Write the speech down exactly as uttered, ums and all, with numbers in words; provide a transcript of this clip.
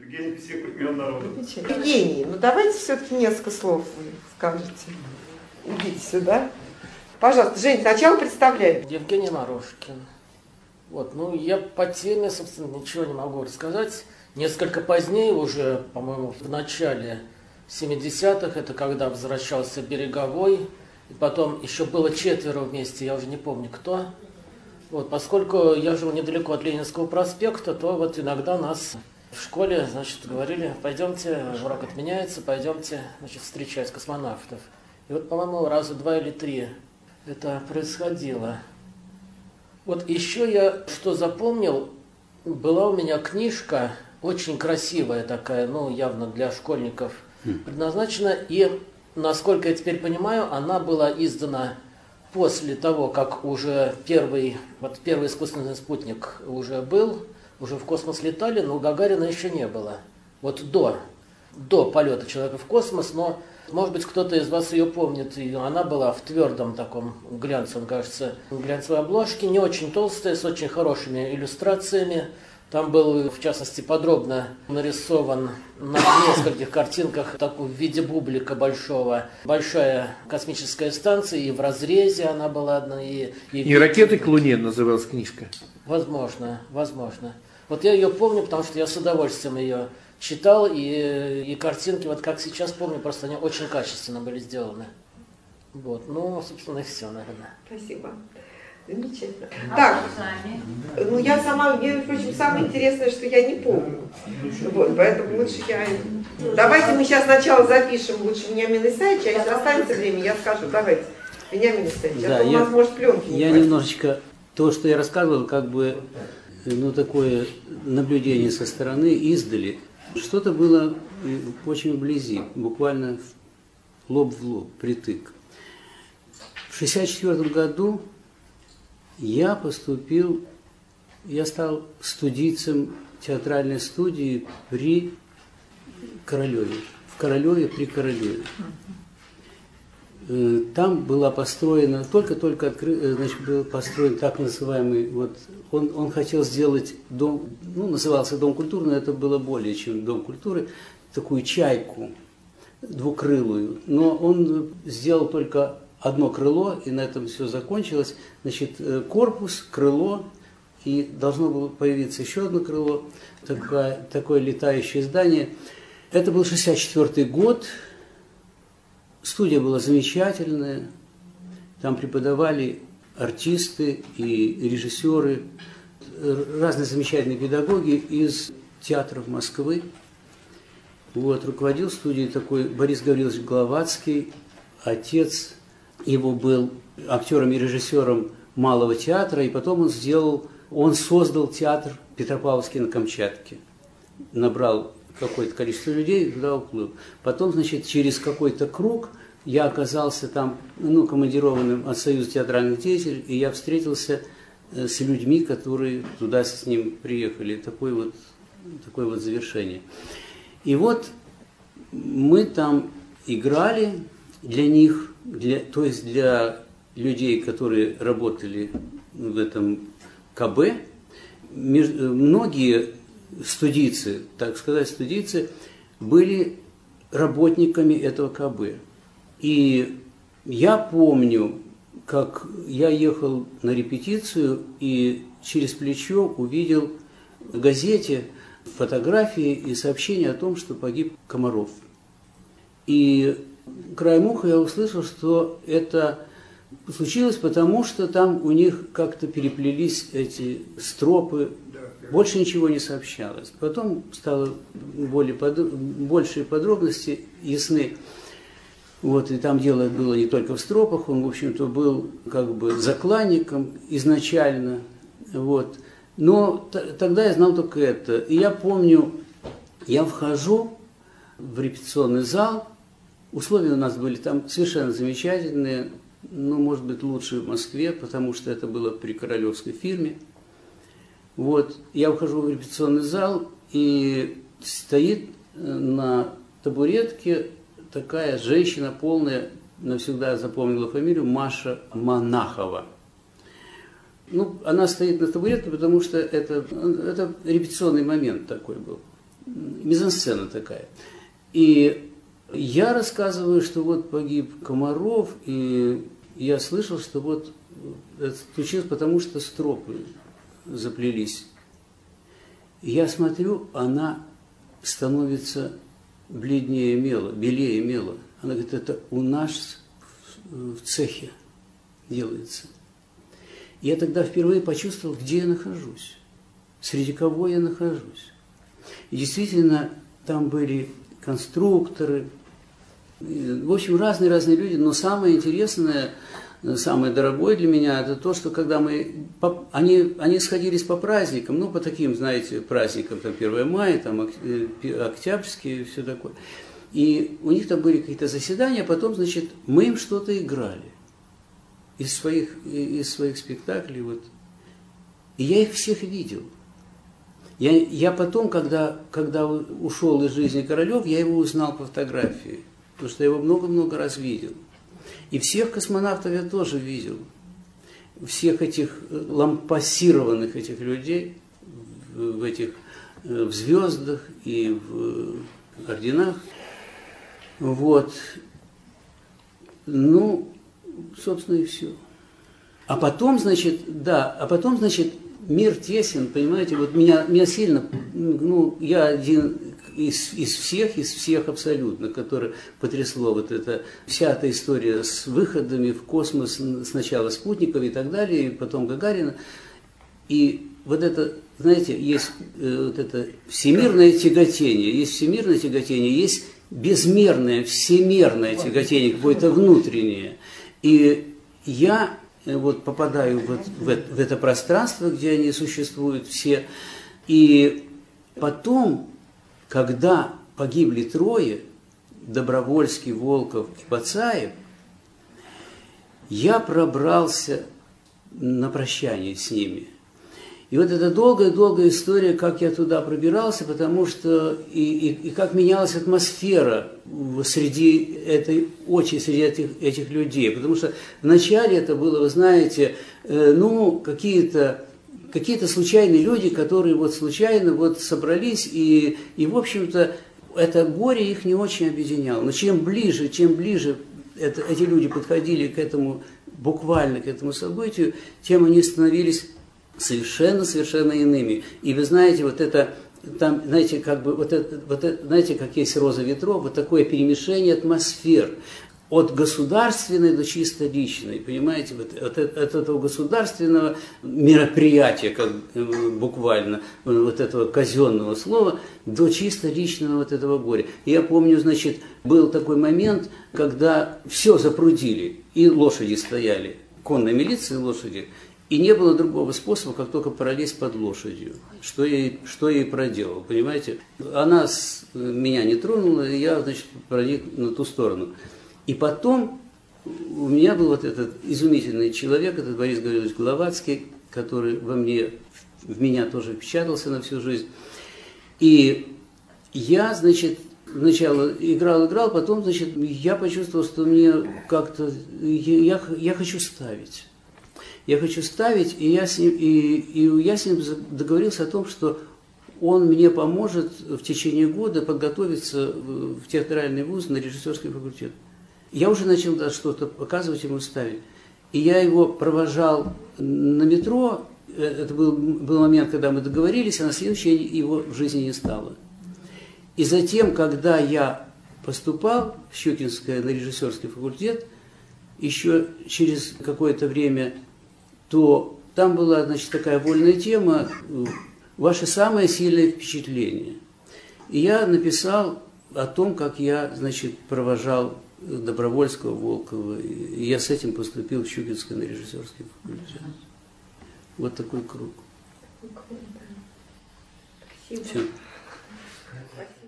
гений всех времен народа. Евгений, ну давайте все-таки несколько слов вы скажете. Идите сюда. Пожалуйста, Жень, сначала представляй. Евгений Морошкин. Вот, ну я по теме, собственно, ничего не могу рассказать. Несколько позднее, уже, по-моему, в начале семидесятых, это когда возвращался Береговой, и потом еще было четверо вместе, я уже не помню кто. Вот, поскольку я жил недалеко от Ленинского проспекта, то вот иногда нас в школе, значит, говорили: пойдемте, урок отменяется, пойдемте, значит, встречать космонавтов. И вот, по-моему, раза два или три это происходило. Вот еще я что запомнил, была у меня книжка, очень красивая такая, ну, явно для школьников предназначена, и, насколько я теперь понимаю, она была издана после того, как уже первый, вот первый искусственный спутник уже был, уже в космос летали, но у Гагарина еще не было. Вот до, до полета человека в космос, но, может быть, кто-то из вас ее помнит. И она была в твердом таком глянцевом, кажется, глянцевой обложке, не очень толстая, с очень хорошими иллюстрациями. Там был, в частности, подробно нарисован на нескольких картинках так, в виде бублика большого большая космическая станция, и в разрезе она была одна. И, и, и «Ракеты к Луне» называлась книжка. Возможно, возможно. Вот я ее помню, потому что я с удовольствием ее читал, и, и картинки, вот как сейчас помню, просто они очень качественно были сделаны. Вот, ну, собственно, и все, наверное. Спасибо. Замечательно. А так, ну я сама, мне, впрочем, самое интересное, что я не помню. Вот, поэтому лучше я... Давайте мы сейчас сначала запишем лучше Вениамина Исаевича, а если останется время, я скажу, давайте. Вениамин Исаевич, да, а то у нас может пленки не Я хватит. немножечко, то, что я рассказывал, как бы, ну, такое наблюдение со стороны, издали. Что-то было очень вблизи, буквально лоб в лоб, притык. В шестьдесят четвёртом году я поступил, я стал студийцем театральной студии при Королеве, в Королеве при Королеве. Там была построена, только-только откры, значит, был построен так называемый, вот, он, он хотел сделать дом, ну, назывался Дом культуры, но это было более чем Дом культуры, такую чайку двукрылую, но он сделал только одно крыло, и на этом все закончилось. Значит, корпус, крыло, и должно было появиться еще одно крыло, такое, такое летающее здание. Это был шестьдесят четвёртый год, студия была замечательная, там преподавали артисты и режиссеры, разные замечательные педагоги из театров Москвы. Вот, руководил студией такой Борис Гаврилович Гловацкий, отец его был актером и режиссером Малого театра, и потом он сделал, он создал театр Петропавловский на Камчатке. Набрал какое-то количество людей, туда уплыл. Потом, значит, через какой-то круг я оказался там, ну, командированным от Союза театральных деятелей, и я встретился с людьми, которые туда с ним приехали. Такое вот, такое вот завершение. И вот мы там играли для них, для, то есть для людей, которые работали в этом КБ. Многие студийцы, так сказать, студийцы были работниками этого КБ. И я помню, как я ехал на репетицию и через плечо увидел в газете фотографии и сообщения о том, что погиб Комаров. И краем уха я услышал, что это случилось, потому что там у них как-то переплелись эти стропы, больше ничего не сообщалось. Потом стало более под... большие подробности ясны. Вот, и там дело было не только в стропах, он, в общем-то, был как бы закланником изначально. Вот. Но т- тогда я знал только это. И я помню, я вхожу в репетиционный зал, условия у нас были там совершенно замечательные, ну, может быть, лучше в Москве, потому что это было при королевской фирме. Вот, я вхожу в репетиционный зал, и стоит на табуретке такая женщина полная, навсегда я запомнила фамилию, Маша Монахова. Ну, она стоит на табуретке, потому что это, это репетиционный момент такой был. мизансцена такая. И я рассказываю, что вот погиб Комаров, и я слышал, что вот это случилось, потому что стропы заплелись. И я смотрю, она становится бледнее мела, белее мела. Она говорит, это у нас в цехе делается. И я тогда впервые почувствовал, где я нахожусь, среди кого я нахожусь. И действительно, там были конструкторы, в общем, разные-разные люди, но самое интересное, самое дорогое для меня, это то, что когда мы, они, они сходились по праздникам, ну, по таким, знаете, праздникам, там, первое мая, там, октябрьские и все такое. И у них там были какие-то заседания, потом, значит, мы им что-то играли из своих, из своих спектаклей, вот. И я их всех видел. Я, я потом, когда, когда ушел из жизни Королев, я его узнал по фотографии, потому что я его много-много раз видел. И всех космонавтов я тоже видел. Всех этих лампасированных этих людей в этих в звездах и в орденах. Вот. Ну, собственно, и все. А потом, значит, да, а потом, значит, мир тесен, понимаете, вот меня, меня сильно, ну, я один из, из всех, из всех абсолютно, который потрясло вот это, вся эта история с выходами в космос, сначала спутников и так далее, и потом Гагарина. И вот это, знаете, есть э, вот это всемирное тяготение, есть всемирное тяготение, есть безмерное, всемирное тяготение, какое-то внутреннее. И я вот попадаю вот в, в это пространство, где они существуют все. И потом, когда погибли трое, Добровольский, Волков и Пацаев, я пробрался на прощание с ними. И вот эта долгая-долгая история, как я туда пробирался, потому что и, и, и как менялась атмосфера среди этой очень, среди этих, этих людей. Потому что вначале это было, вы знаете, э, ну, какие-то какие-то случайные люди, которые вот случайно вот собрались, и, и в общем-то, это горе их не очень объединяло. Но чем ближе, чем ближе это, эти люди подходили к этому, буквально к этому событию, тем они становились совершенно-совершенно иными. И вы знаете, вот это, там, знаете, как бы, вот это, вот это, знаете, как есть роза ветров, вот такое перемешение атмосфер. От государственной до чисто личной, понимаете, вот от, от этого государственного мероприятия, как буквально, вот этого казенного слова, до чисто личного вот этого горя. И я помню, значит, был такой момент, когда все запрудили, и лошади стояли, конная милиция и лошади, и не было другого способа, как только пролезть под лошадью, что я, что я и проделал, понимаете. Она с, меня не тронула, и я, значит, проник на ту сторону. И потом у меня был вот этот изумительный человек, этот Борис Гаврилович Гловацкий, который во мне, в меня тоже впечатался на всю жизнь. И я, значит, сначала играл-играл, потом, значит, я почувствовал, что мне как-то, я, я хочу ставить. Я хочу ставить, и я, с ним, и, и я с ним договорился о том, что он мне поможет в течение года подготовиться в театральный вуз на режиссерский факультет. Я уже начал да, что-то показывать ему, ставить. И я его провожал на метро. Это был, был момент, когда мы договорились, а на следующий день его в жизни не стало. И затем, когда я поступал в Щукинское на режиссерский факультет, еще через какое-то время, то там была, значит, такая вольная тема «Ваше самое сильное впечатление». И я написал о том, как я, значит, провожал Добровольского, Волкова. И я с этим поступил в Щукинское на режиссерский факультет. Вот такой круг. Спасибо. Все. Спасибо.